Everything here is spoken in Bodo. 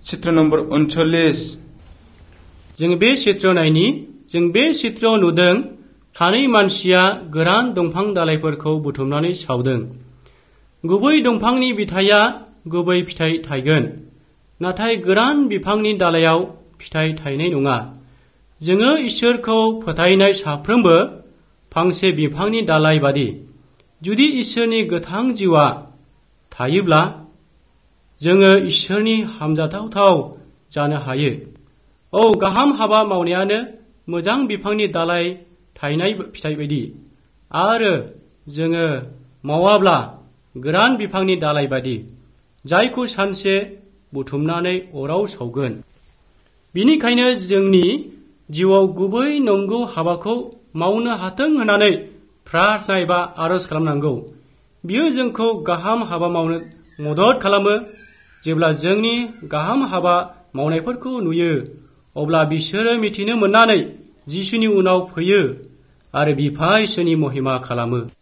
चित्र नम्बर 39 जों बे चित्र नायनि जों बे चित्रआव नुदों सानै मानसिया गोरान दंफां दालाइफोरखौ बुथुमनानै सावदों। गुबै दंफांनि बिथाइया गुबै फिथाइ थायगोन, नाथाय गोरान बिफांनि दालाइयाव फिथाइ थायनाय नङा। जोङो इसोरखौ फोथायनाय साफ्रोमबो फांसे बिफांनि दालाइ बादि। जुदि इसोरनि गोथां जिउआ थायोब्ला जोङो इसोरनि हामजाथाव जानो हायो। गाहाम हाबा मावनायानो मोजां बिफांनि दालाइ थायनाय फिथाइ बायदि, आरो जोङो मावाब्ला गोरान बिफांनि दालाइ बादि, जायखौ सानसे बुथुमनानै अराव सावगोन। बिनिखायनो जोंनि जिउआव गुबै नंगौ हाबाखौ मावनो हाथों होननानै प्रार्थना एबा आरज खालामनांगौ। बियो जोंखौ गाहाम हाबा मावनो मदद खालामो। जेब्ला जोंनि गाहाम हाबा मावनायफोरखौ नुयो, अब्ला बिसोरो मिथिनो मोननानै जिसुनि उनाव फैयो आरो बिफा इसोरनि महिमा खालामो।